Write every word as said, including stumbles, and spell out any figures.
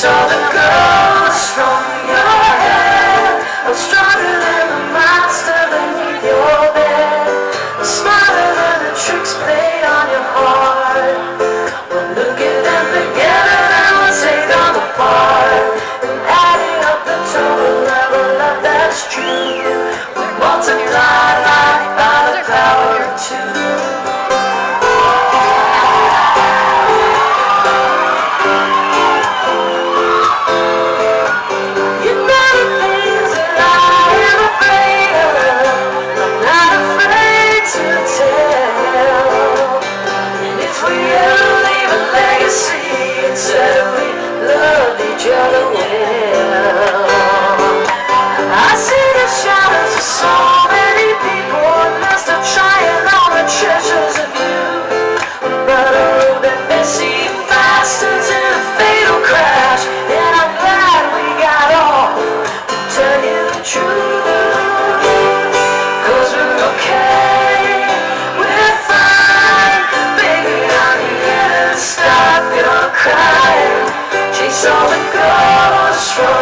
saw the ghost from your head. I'm stronger than the monster beneath your bed. I'm smarter than the tricks played on your heart. We'll look at them together and we'll take them apart. And adding up the total level of that's true, we multiply life by the power of two. Each other well. I see the shadows of so many people, and they're still trying on the treasures of you. But a road that messy bastards in a fatal crash, and I'm glad we got all to tell you the truth. Cause we're okay, we're fine, baby, I'm here to stop your crying. Chase all the ghosts from